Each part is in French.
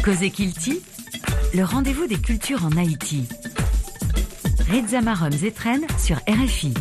Cause Kilti, le rendez-vous des cultures en Haïti. Reza Marom Zetren sur RFI.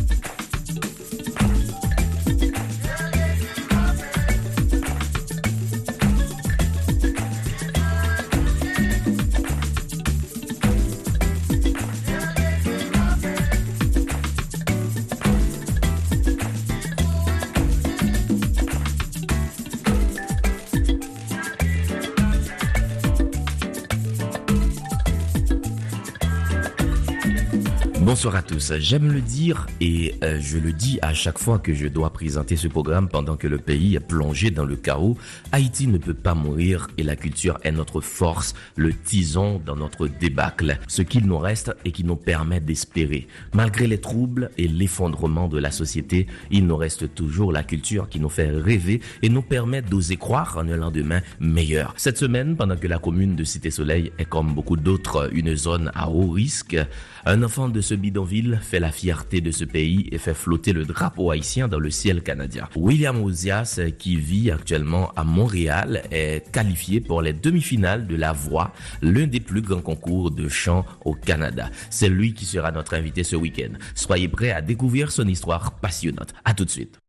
Bonsoir à tous. J'aime le dire et je le dis à chaque fois que je dois présenter ce programme pendant que le pays est plongé dans le chaos. Haïti ne peut pas mourir et la culture est notre force, le tison dans notre débâcle, ce qu'il nous reste et qui nous permet d'espérer. Malgré les troubles et l'effondrement de la société, il nous reste toujours la culture qui nous fait rêver et nous permet d'oser croire en un lendemain meilleur. Cette semaine, pendant que la commune de Cité-Soleil est comme beaucoup d'autres une zone à haut risque, un enfant de ce bidonville fait la fierté de ce pays et fait flotter le drapeau haïtien dans le ciel canadien. William Ozias, qui vit actuellement à Montréal, est qualifié pour les demi-finales de La Voix, l'un des plus grands concours de chant au Canada. C'est lui qui sera notre invité ce week-end. Soyez prêts à découvrir son histoire passionnante. À tout de suite.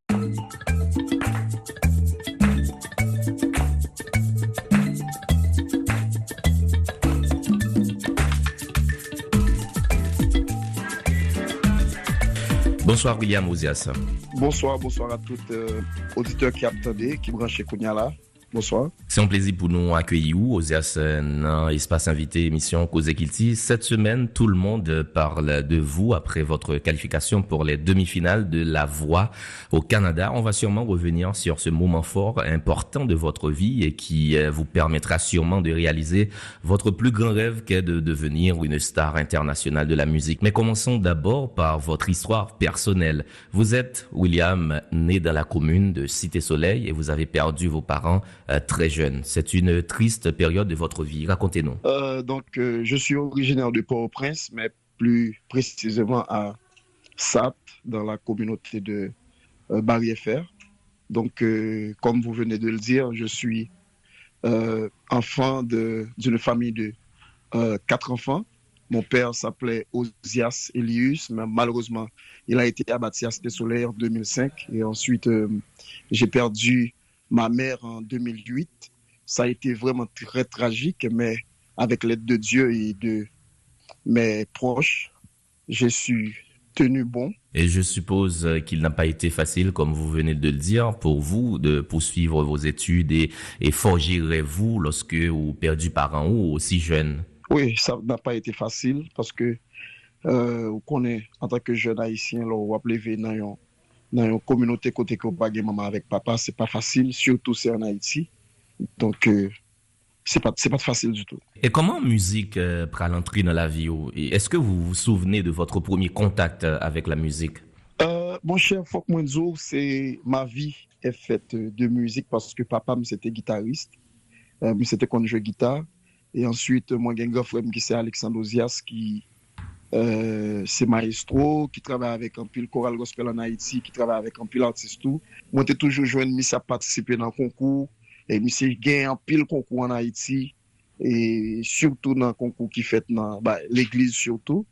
Bonsoir William Ozias. Bonsoir à tous auditeurs qui attendent, qui branchent Kounia là. Bonsoir. C'est un plaisir pour nous accueillir Ozias dans l'espace invité émission Cause Kilti. Cette semaine, tout le monde parle de vous après votre qualification pour les demi-finales de La Voix au Canada. On va sûrement revenir sur ce moment fort, important de votre vie et qui vous permettra sûrement de réaliser votre plus grand rêve qu'est de devenir une star internationale de la musique. Mais commençons d'abord par votre histoire personnelle. Vous êtes, William, né dans la commune de Cité-Soleil et vous avez perdu vos parents très jeune. C'est une triste période de votre vie. Racontez-nous. Je suis originaire de Port-au-Prince, mais plus précisément à Sat, dans la communauté de Barrière-Fer. Donc, comme vous venez de le dire, je suis enfant d'une famille de 4 enfants. Mon père s'appelait Ozias Elius, mais malheureusement, il a été abattu à Cité-Soleil en 2005. Et ensuite, j'ai perdu ma mère en 2008, ça a été vraiment très tragique, mais avec l'aide de Dieu et de mes proches, je suis tenu bon. Et je suppose qu'il n'a pas été facile, comme vous venez de le dire, pour vous de poursuivre vos études et forger vous lorsque vous perdu parents ou aussi jeune. Oui, ça n'a pas été facile parce que vous connaissez, en tant que jeune haïtien, on va lever dans une communauté côté que pas maman avec papa, c'est pas facile, surtout c'est en Haïti. Donc c'est pas facile du tout. Et comment musique prend l'entrée dans la vie? Et est-ce que vous vous souvenez de votre premier contact avec la musique? Mon cher Fok Mwenzo, c'est ma vie est faite de musique parce que papa c'était guitariste, c'était quand je jouais guitare et ensuite moi j'ai un grand frère qui c'est Alexandre Ozias qui c'est maestro qui travaille avec un pile choral gospel en Haïti, qui travaille avec un pile artiste tout. Moi j'ai toujours joué à participer dans le concours et j'ai gagné un pile concours en Haïti et surtout dans le concours qui fait dans l'église surtout.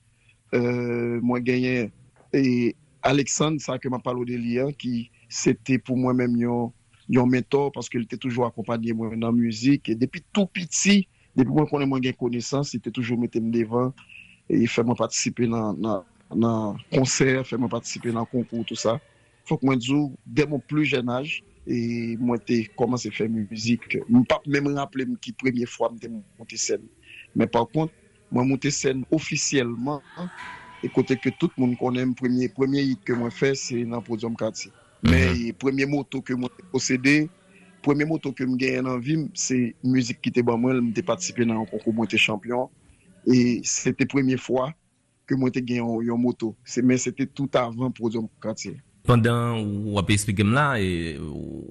Moi gagné et Alexandre ça que m'a parlé de lui qui c'était pour moi-même un mentor parce qu'il était toujours accompagné moi dans la musique et depuis tout petit, depuis moi qu'on a connaissance, c'était toujours mettre devant et fait-moi participer dans concert, fait-moi participer dans concours, tout ça. Faut que moi dise dès mon plus jeune âge et moi j'ai commencé à faire musique. Je ne peux pas même rappeler qui première fois je monté scène. Mais par contre, moi monter scène officiellement et côté que tout le monde connaît premier hit que moi fait c'est dans Podium Quartier. Mais premier moto que moi possédé, premier moto que me gagne dans vie, c'est musique qui était bon moi, j'ai participé dans un concours moi j'étais champion. Et c'était la première fois que moi j'ai gagné une moto. Mais c'était tout avant Podium Quartier. Pendant ou avez expliqué là et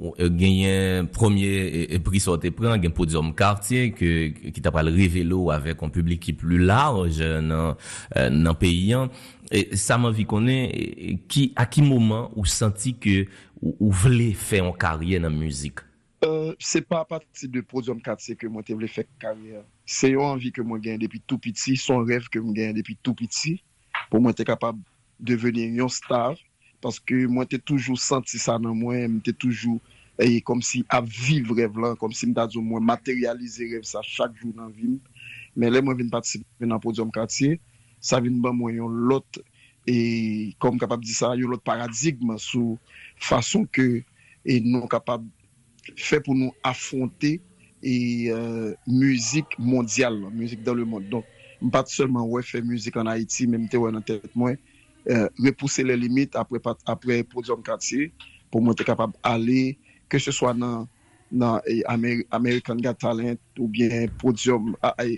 gagné premier prix sorti prend un Podium Quartier qui t'a pas révélé avec un public qui plus large dans pays et ça m'a vu connaître à qui moment ou senti que ou voulez faire une carrière dans la musique. c'est pas à partir de Podium 4 que moi, je voulais faire carrière. C'est une envie que moi gagne depuis tout petit, son rêve que moi gagne depuis tout petit. Pour moi, être capable de devenir un star. Parce que moi, j'ai toujours senti ça dans moi. J'ai toujours comme si à vivre rêve là, comme si je moi matérialiser rêve ça chaque jour dans la vie. Mais là, moi, je viens participer dans le Podium quartier. Ça vient de moi l'autre, et comme capable de dire ça, il y a l'autre paradigme sur façon que et nous capable fait pour nous affronter et musique mondiale, musique dans le monde. Donc, pas seulement faire musique en Haïti, même te dans tête moi, repousser les limites après Podium quartier pour moi être capable d'aller, que ce soit dans American Got Talent ou bien Podium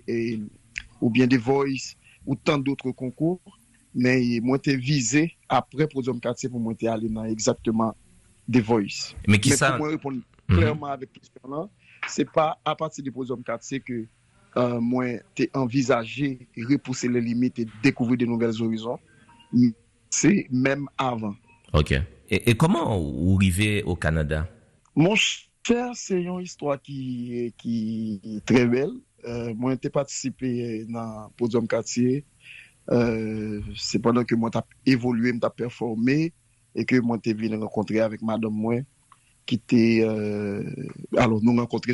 ou bien The Voice ou tant d'autres concours, mais moi t'ai visé après Podium quartier pour moi t'ai aller dans exactement The Voice. Mais pour moi répondre clairement avec question là, c'est pas à partir du Podium quartier que moi t'ai envisagé repousser les limites et découvrir de nouveaux horizons. C'est même avant. OK. Et comment vous arrivez au Canada? Mon cher, c'est une histoire qui est très belle. Moi, j'ai participé dans Podium quartier. C'est pendant que moi, j'ai évolué, j'ai performé et que moi, j'ai venu rencontrer avec madame moi, qui était. Alors, nous rencontrer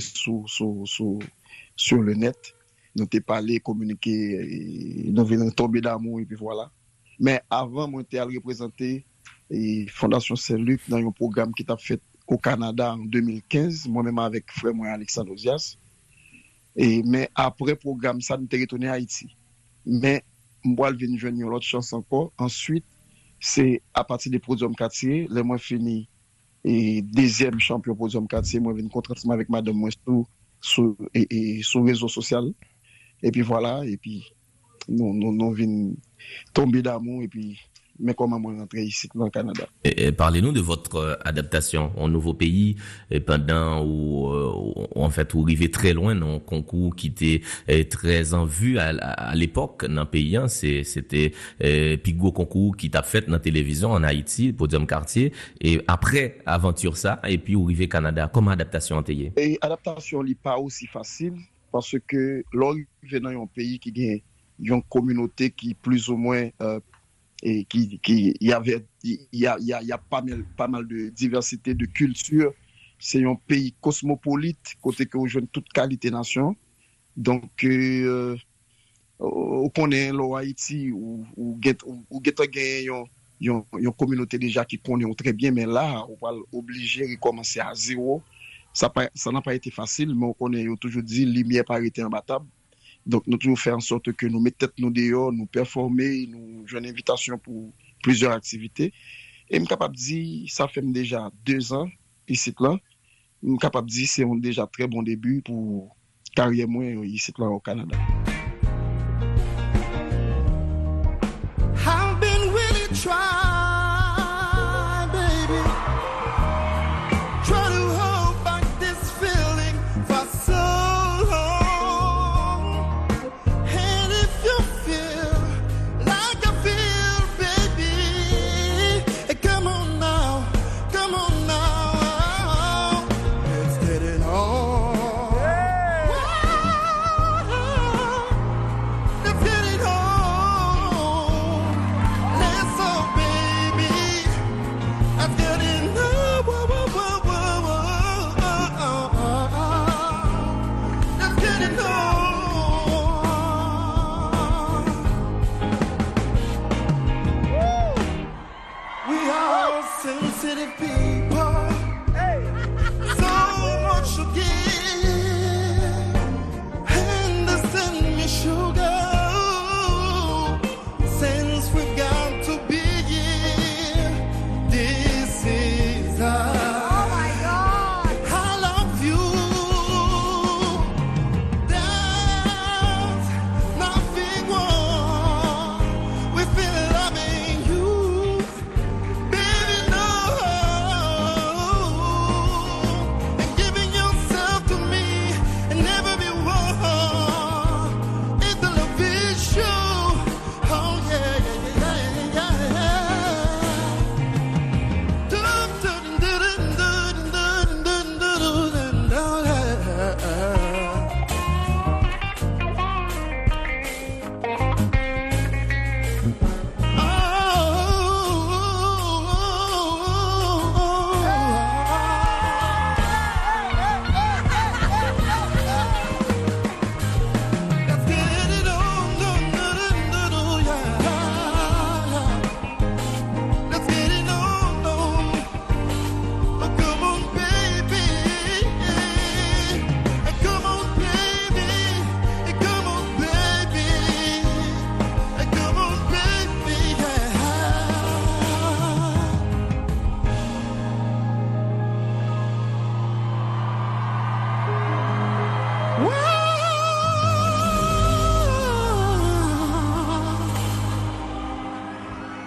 sur le net. Nous t'ai parlé, communiqué, nous venons tomber d'amour et puis voilà. Mais avant, moi, j'étais allé représenter Fondation Saint-Luc dans un programme qui t'a fait au Canada en 2015, moi-même avec frère moi Alexandre Ozias. Mais après le programme, ça nous retourné à Haïti. Mais moi, je viens de jouer une autre chance encore. Ensuite, c'est à partir des Podium quartier, là, moi, fini et deuxième champion Podium quartier, moi, je viens de contracter avec madame moi sur réseau social. Et puis voilà, et puis nous venons tomber d'amour et puis mais comment moi rentrer ici dans le Canada. Et parlez-nous de votre adaptation au nouveau pays pendant où en fait vous arrivez très loin dans un concours qui était très en vue à l'époque dans le pays. C'était Pigo concours qui t'a fait dans la télévision en Haïti, Podium quartier, et après aventure ça et puis vous arrivez au Canada. Comment adaptation été? Et adaptation n'est pas aussi facile parce que l'arrivée dans un pays qui gagne une communauté qui plus ou moins et il y a pas mal de diversité de culture. C'est un pays cosmopolite côté que on joue toute qualité nation. Donc on connaît l'Haïti ou une communauté déjà qui connaît très bien, mais là on va obliger de recommencer à zéro. Ça n'a pas été facile, mais on connaît toujours dit lumière pas été imbattable. Donc, nous devons faire en sorte que nous mettons nous dehors, nous performer, nous jouons une invitation pour plusieurs activités. Et je suis capable de dire, ça fait déjà 2 ans, ici, là. Je suis capable de dire, c'est un déjà très bon début pour carrière moi ici, là, au Canada. I've been really trying, baby. Try to hold back this feeling for so long. And if you feel like I feel, baby, come on now, come on now. Let's get it on.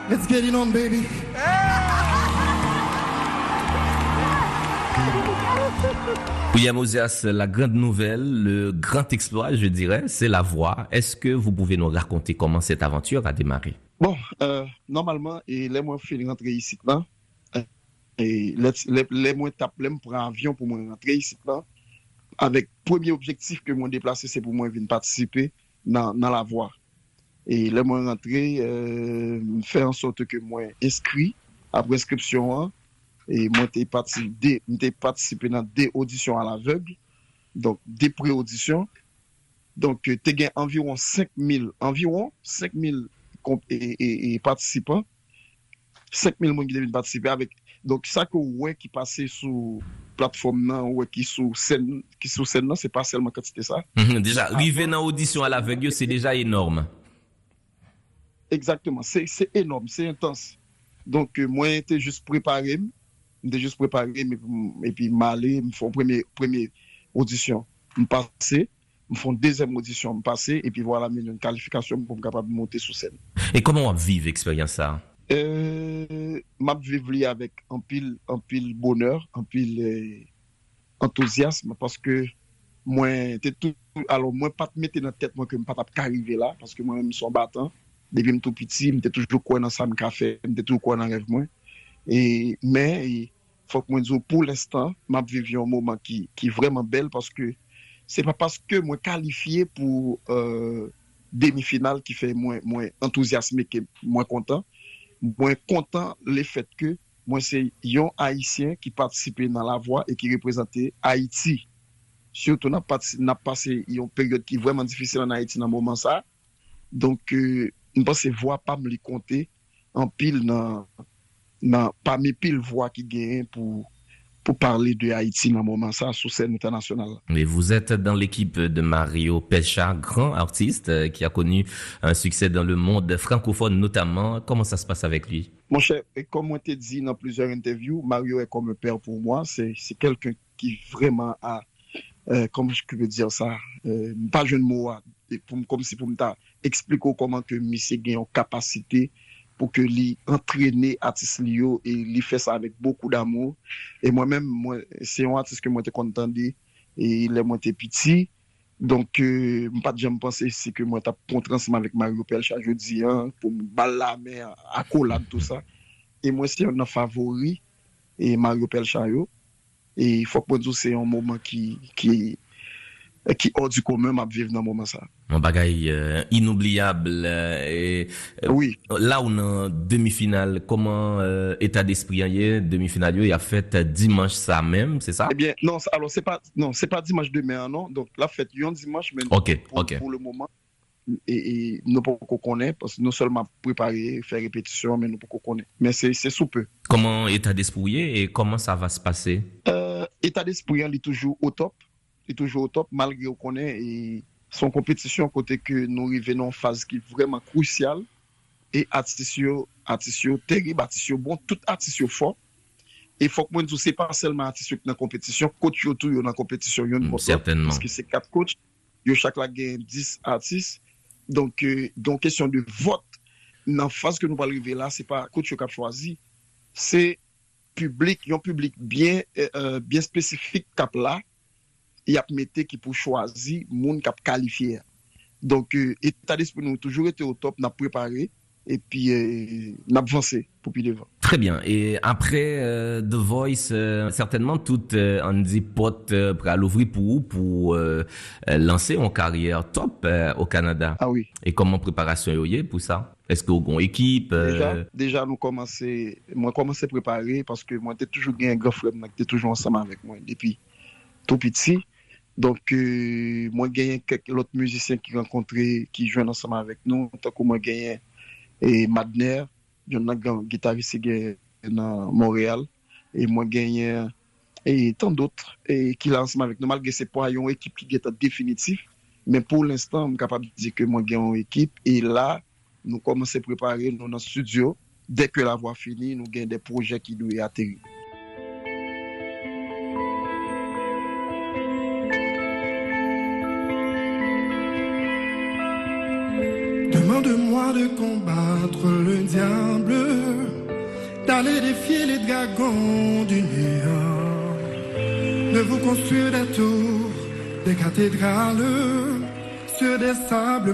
Let's get it on, baby. William Ozias, la grande nouvelle, le grand exploit, je dirais, c'est la voix. Est-ce que vous pouvez nous raconter comment cette aventure a démarré? Bon, normalement, et les mois fait rentrer ici là, et les mois tape, les prend avion pour moi rentrer ici là, avec premier objectif que moi déplacer, c'est pour moi venir participer dans la voix. Et les mois rentrer, faire en sorte que moi inscrit après inscription, hein, et moi t'ai participé dans des auditions à l'aveugle, donc des pré-auditions. Donc t'ai gagné environ 5000 et participants, 5000 personnes qui devaient participer avec. Donc ça que ouais qui passait sous plateforme là, ouais qui sous scène là, c'est pas seulement quantité ça. Déjà arriver dans audition à l'aveugle, c'est déjà énorme. Exactement, c'est énorme, c'est intense. Donc moi j'étais juste préparé, et puis m'aller, me font première audition, me passer, me font deuxième audition, me passer, et puis voilà, me une qualification pour me capable de monter sur scène. Et comment on vit l'expérience ça? M'a vivre avec un pile bonheur, un pile enthousiasme, parce que moi pas te mettre dans la tête moi que me pas arriver là, parce que moi même suis battant depuis me tout petit, m'étais toujours quoi dans ça me café, m'étais toujours quoi dans rêve moi. Mais faut que moi dire pour l'instant m'a vivre un moment qui vraiment belle, parce que c'est pas parce que moi qualifié pour demi-finale qui fait moins enthousiasmé que moins content le fait que moi c'est un haïtien qui participait dans la voix et qui représentait Haïti. Surtout n'a passé une période qui est vraiment difficile en Haïti dans moment ça. Donc je pense que voix pas me les compter en pile dans parmi pile voix qui gagne pour parler de Haïti dans moment ça sur scène internationale. Mais vous êtes dans l'équipe de Mario Pelcha, grand artiste qui a connu un succès dans le monde francophone notamment. Comment ça se passe avec lui? Mon cher, comme on t'a dit dans plusieurs interviews, Mario est comme un père pour moi. C'est quelqu'un qui vraiment a, comment je peux dire ça, pas jeune mot, comme si pour me expliquer comment que monsieur gagne en capacité pour que lui entraîner artiste Lio et lui fait ça avec beaucoup d'amour. Et moi-même, c'est un artiste que moi t'ai content et il est moi t'es petit. Donc pas de jamais penser c'est que moi t'as contre ensemble avec Mario Pelcha jeudi pour me balamer à collade tout ça. Et moi c'est un favori et Mario Pelcha yo. Et il faut que dire c'est un moment qui hors du commun m'a vivre dans moment ça. Un bagaille inoubliable oui. Là on en demi-finale, comment état d'esprit hier demi-finale il a fait dimanche ça même, c'est ça? Eh bien non, alors c'est pas dimanche demain non. Donc la fête un dimanche mais pour le moment et nous pas qu'on connaît parce que nous seulement préparer faire répétition mais nous pas qu'on connaît. Mais c'est sous peu. Comment état d'esprit et comment ça va se passer? État d'esprit il est toujours au top. Malgré qu'on connaît et son compétition côté que nous arrivons en phase qui est vraiment cruciale et artistes terrible, artistes bon, tout artistes fort. Et faut que moi c'est pas seulement artistes dans la compétition, coach yo tout yo dans compétition yo certainement parce que c'est 4 coachs, yo chaque la gagne 10 artistes. Donc question de vote dans phase que nous va arriver là, c'est pas coach qui a choisi, c'est un public bien spécifique cap là. Il y a metté qui pour choisir moun qui a qualifié. Donc état d'esprit nous toujours été au top, n'a préparé et puis n'a avancé pour puis devant. Très bien. Et après The Voice, certainement toute Andy Pot pour l'ouvrir pour lancer une carrière top au Canada. Ah oui. Et comment préparation y est pour ça? Est-ce que vous avez une équipe? Déjà moi commencé à préparer parce que moi j'étais toujours un grand frère qui était toujours ensemble avec moi depuis tout petit. Donc, moi, j'ai quelques autres musiciens qui rencontrés, qui jouent ensemble avec nous. Tant que moi, j'ai Madner, il y a un guitariste qui est dans Montréal. Et moi, j'ai et tant d'autres qui sont ensemble avec nous. Malgré que ce n'est pas une équipe qui est définitive. Mais pour l'instant, je suis capable de dire que moi, j'ai une équipe. Et là, nous commençons à préparer dans le studio. Dès que la voix finit, nous avons des projets qui doivent atterrir. Demain Demande-moi de combattre le diable, d'aller défier les dragons du néant, de vous construire des tours, des cathédrales sur des sables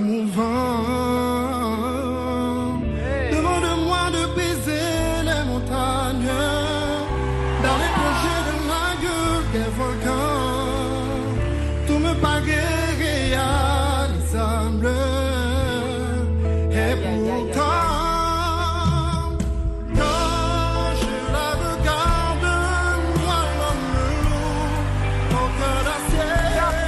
mouvants. Demande-moi de briser les montagnes, d'aller plonger de la gueule des volcans. Tout me paraît réalisable. Et pourtant, quand je la regarde, moi l'homme lourd, mon cœur d'acier,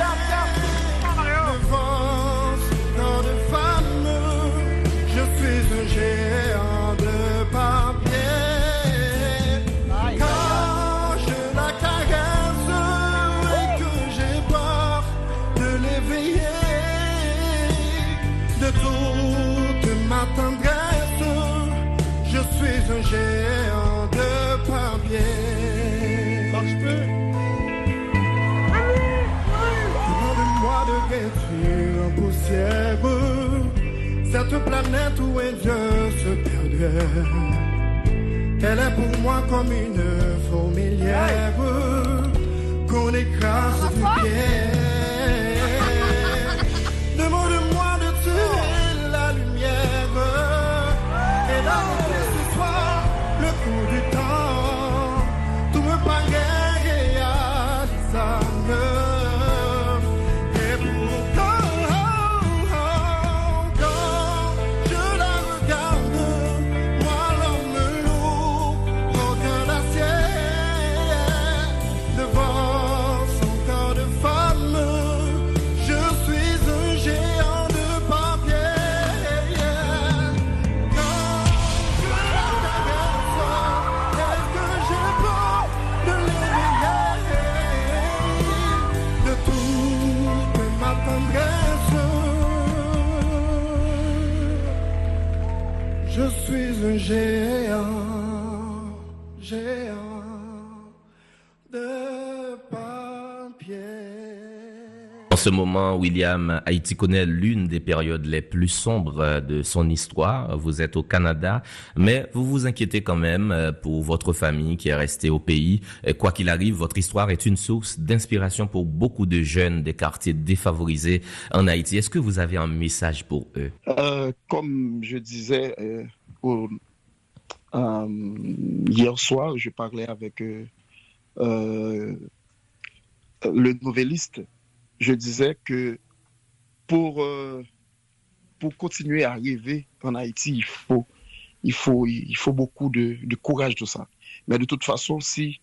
devant ce corps de femme, je suis un géant de papier. Quand je la caresse et que j'ai peur de l'éveiller, de toute ma tendresse, je suis un géant de papier. Demande-moi de réduire en poussière cette planète où un Dieu se perdrait. Elle est pour moi comme une fourmilière qu'on écrase du pied. Demande-moi de tuer la lumière et d'arrêter ce soir le coup du temps. Tout me paraît réalisable. Et pourtant, quand je la regarde, moi l'homme lourd, mon cœur d'acier, devant son corps de femme, je suis un géant de papier. Quand je la regarde, est-ce que j'ai peur de l'éveiller, de toute ma tendresse? Je suis un géant de papier. En ce moment, William, Haïti connaît l'une des périodes les plus sombres de son histoire. Vous êtes au Canada, mais vous vous inquiétez quand même pour votre famille qui est restée au pays. Quoi qu'il arrive, votre histoire est une source d'inspiration pour beaucoup de jeunes des quartiers défavorisés en Haïti. Est-ce que vous avez un message pour eux? Comme je disais hier soir, je parlais avec le novelliste. Je disais que pour continuer à rêver en Haïti, il faut beaucoup de courage, tout ça. Mais de toute façon, si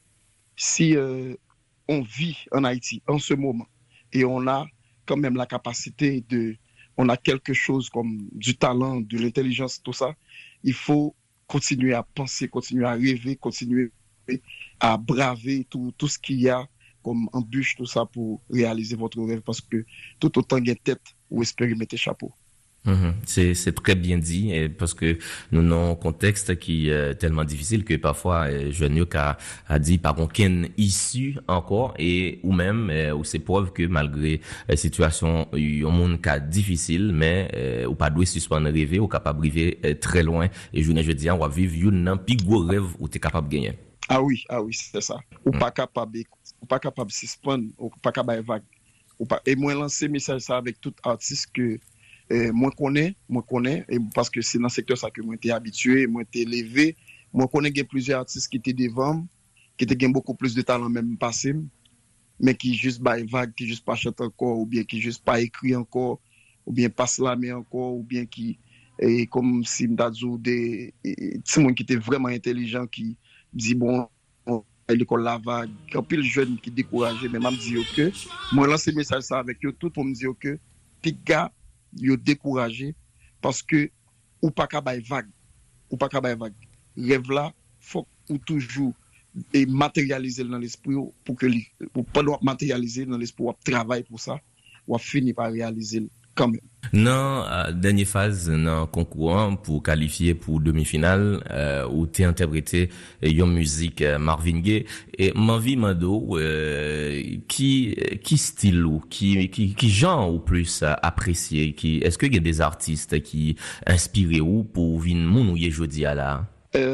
on vit en Haïti en ce moment et on a quand même la capacité on a quelque chose comme du talent, de l'intelligence, tout ça, il faut continuer à penser, continuer à rêver, continuer à braver tout ce qu'il y a comme embûche, tout ça, pour réaliser votre rêve, parce que tout autant il y a tête ou espérer mettre chapeau. C'est très bien dit, parce que nous avons un contexte qui est tellement difficile que parfois jeune a dit par aucune issue encore, et ou même ou c'est preuve que malgré la situation un monde cas difficile, mais ou pas doit suspendre rêver, ou capable rêver très loin, et je dis on va vivre un plus gros rêve où tu es capable de gagner. Ah oui, c'est ça. Ou pas capable de suspendre, ou pas capable de vague. Et moi lancer message ça avec tout artiste que moi connais, et parce que c'est dans le secteur ça que moi été habitué, moi été élevé, moi connais plusieurs artistes qui étaient devant, qui étaient beaucoup plus de talent même passé, mais qui juste bail vague, qui juste pas chante encore, ou bien qui juste pas écrit encore, ou bien pas slamé encore, ou bien qui comme si m'dazou des monde qui était vraiment intelligent, qui dit bon l'école la vague, quand pile jeune qui découragé, mais m'a dit que moi lancer message ça avec eux tout pour me dire que petit gars yo découragé parce que ou pas capable vague, rêve là faut ou toujours et matérialiser dans l'esprit pour pas matérialiser dans l'esprit, ou travailler pour ça, ou finir par réaliser quand même. Non, dernière phase dans concours pour qualifier pour demi-finale où t'es interprété une musique Marvin Gaye et Manvi Mando qui style ou qui genre ou plus apprécié qui est-ce qu'il y a des artistes qui inspirent ou pour venir moun ou y jodi à là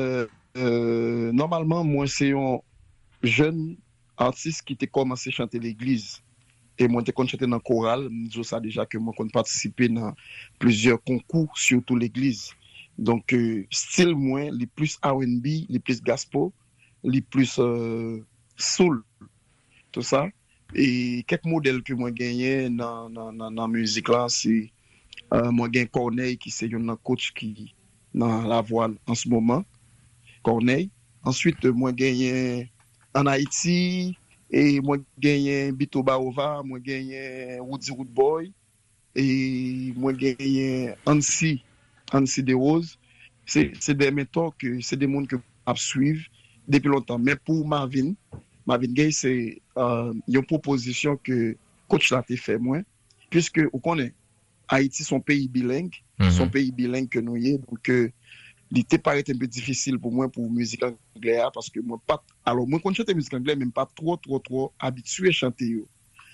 Normalement moi c'est un jeune artiste qui t'a commencé à chanter l'église. Et moi, je chanté dans le choral, je sais déjà que moi, je participé dans plusieurs concours, surtout l'église. Donc, style moins, les plus R&B, les plus gospel, les plus soul, tout ça. Et quelques modèles que moi gagné dans la musique là, c'est moi gagné Corneille, qui c'est un coach qui dans la voile en ce moment, Corneille. Ensuite, moi gagné en Haïti. Et moi, j'ai Bito Baova, moi, j'ai Woody Woodboy, et moi, j'ai Ansi De Rose. C'est des mentors que c'est des mondes que je suivre depuis longtemps. Mais pour Marvin Gaye, c'est une proposition que coach l'a fait moi, puisque vous connaissez, Haïti, son pays bilingue, son pays bilingue que nous y est, donc il était paraît un peu difficile pour moi pour musique anglaise parce que moi pas alors moi quand je chante musique anglaise même pas trop habitué à chanter yo.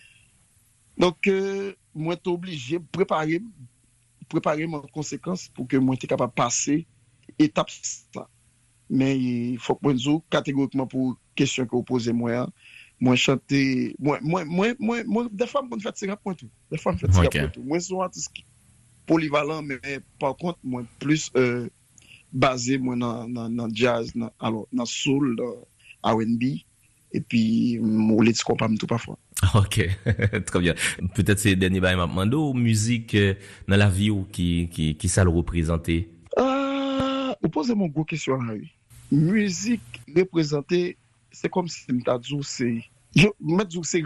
Donc moi t'es obligé préparer en conséquence pour que moi t'es capable de passer étape ça. Mais il faut que moi dise catégoriquement pour question que vous posez moi chanter moi des fois me fait tirer point tout. Des fois me fait tirer point tout. Moi suis un artiste polyvalent mais par contre moi plus basé moi dans jazz alors dans soul R&B et puis mon les compare tout parfois. OK. Très bien. Peut-être c'est dernier bail m'a demandé musique dans la vie ou qui ça le représenter. Vous posez mon gros question là oui. Musique représenter c'est comme si m'ta dit c'est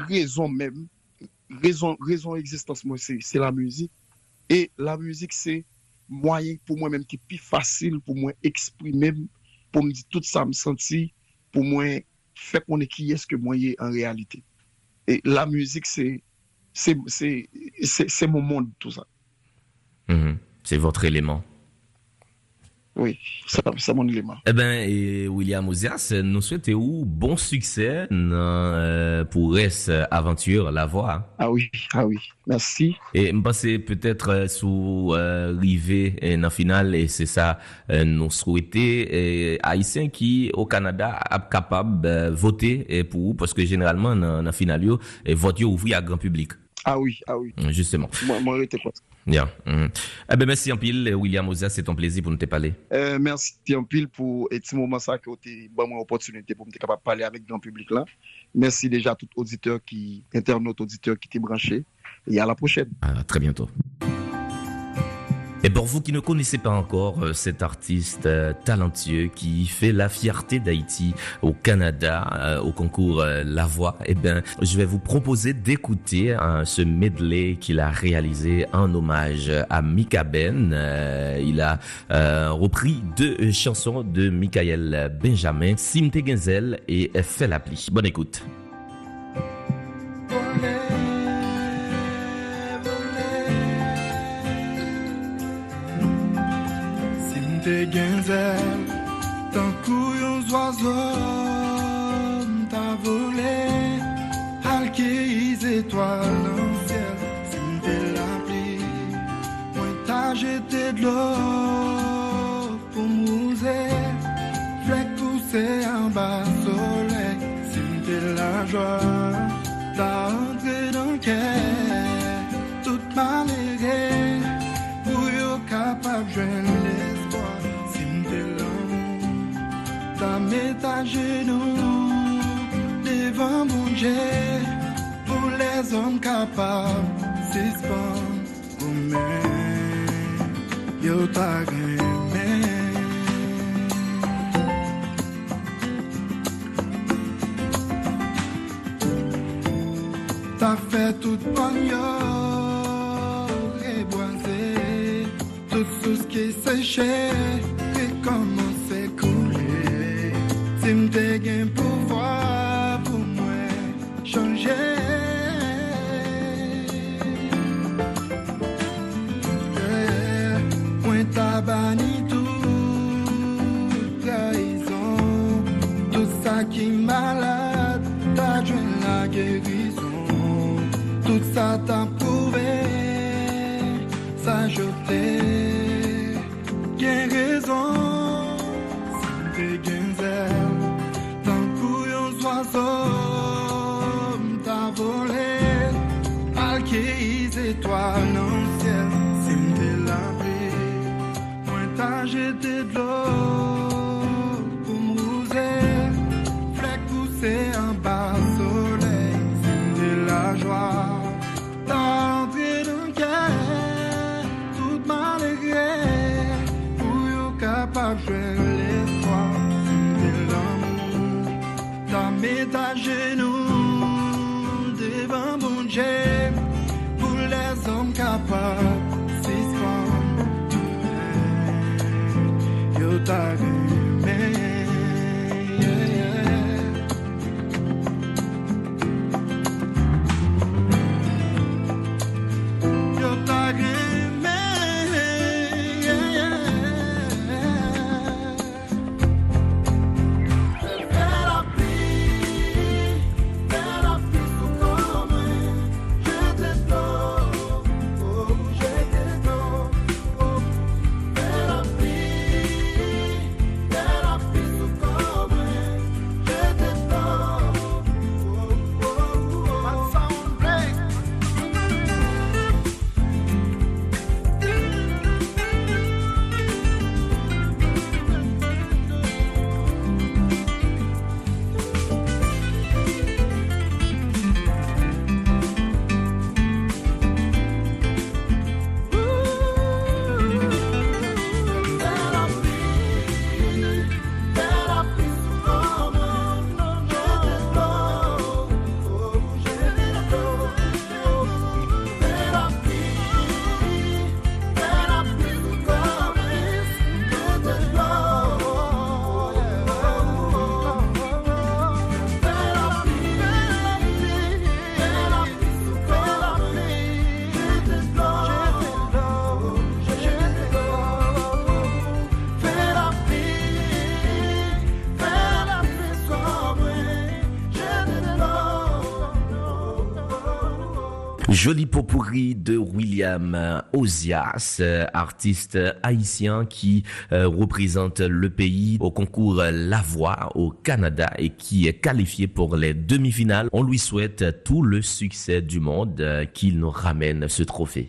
raison existence moi c'est la musique et la musique c'est moyen pour moi même qui est plus facile pour moi exprimer pour me dire tout ça me sentir pour moi faire connaître qui est-ce que moi est en réalité et la musique c'est mon monde tout ça. C'est votre élément. Oui, c'est mon élément. Eh ben, William Ozias, nous souhaitons bon succès pour reste aventure la voix. Ah oui, merci. Et me passer peut-être sous rivé dans la finale et c'est ça nous souhaiter haïtiens qui au Canada a capable voter pour parce que généralement dans la finale vote ouvert à grand public. Ah oui. Justement. Moi j'étais quoi. Bien. Eh ben merci en pile William Ozias, c'est un plaisir pour nous te parler. Merci en pile pour ce moment ça que tu as moi opportunité pour me capable parler avec grand public là. Merci déjà à tout auditeur internaute auditeur qui t'est branché et à la prochaine. À très bientôt. Et pour vous qui ne connaissez pas encore cet artiste talentueux qui fait la fierté d'Haïti au Canada au concours La Voix, eh ben je vais vous proposer d'écouter ce medley qu'il a réalisé en hommage à Mika Ben. Il a repris 2 chansons de Michael Benjamin, Simte Genzel et Fait la pli. Bonne écoute. Te genzel, tant couillons oiseaux, t'as volé, alquise étoiles dans le ciel, si t'es la pluie, moi t'as jeté de l'eau pour mouser, flec poussé en bas soleil, si t'es la joie, t'as entré dans le cœur, toute malgré, pour yo capable de joindre ta mets à genoux devant mon Dieu pour les hommes capables suspendre comme yo ta gagné t'as fait tout pognon reboisé tout ce qui séché et comment si m'te gen pouvoir pour moi changer ça je t'ai bien raison, c'est bien zèle, tant couillon oiseau t'a volé, alquise étoile dans le ciel, c'est m'te la pluie, moi t'as jeté de l'eau pour m'rouser, flec poussé en bas soleil, c'est la joie. L'espoir, c'est l'amour. T'as mis ta genoux devant mon Dieu pour les hommes capables. C'est quoi? Yo t'as aimé. Yo t'as aimé. Joli potpourri de William Ozias, artiste haïtien qui représente le pays au concours La Voix au Canada et qui est qualifié pour les demi-finales. On lui souhaite tout le succès du monde, qu'il nous ramène ce trophée.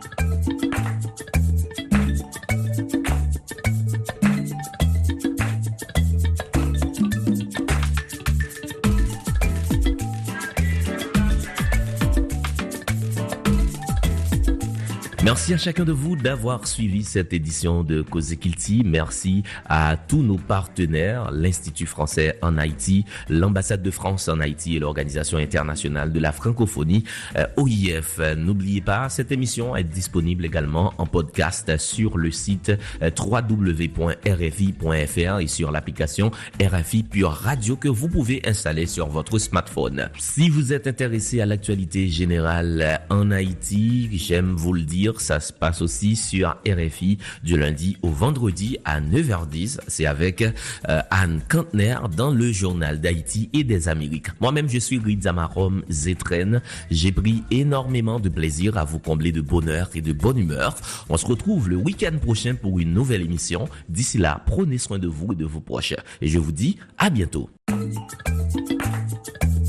Merci à chacun de vous d'avoir suivi cette édition de Cause Kilti. Merci à tous nos partenaires, l'Institut français en Haïti, l'ambassade de France en Haïti et l'Organisation internationale de la francophonie, OIF. N'oubliez pas, cette émission est disponible également en podcast sur le site www.rfi.fr et sur l'application RFI Pure Radio que vous pouvez installer sur votre smartphone. Si vous êtes intéressé à l'actualité générale en Haïti, j'aime vous le dire, ça se passe aussi sur RFI du lundi au vendredi à 9h10. C'est avec Anne Kantner dans le journal d'Haïti et des Amériques. Moi-même, je suis Ridzamarom Zetren. J'ai pris énormément de plaisir à vous combler de bonheur et de bonne humeur. On se retrouve le week-end prochain pour une nouvelle émission. D'ici là, prenez soin de vous et de vos proches. Et je vous dis à bientôt.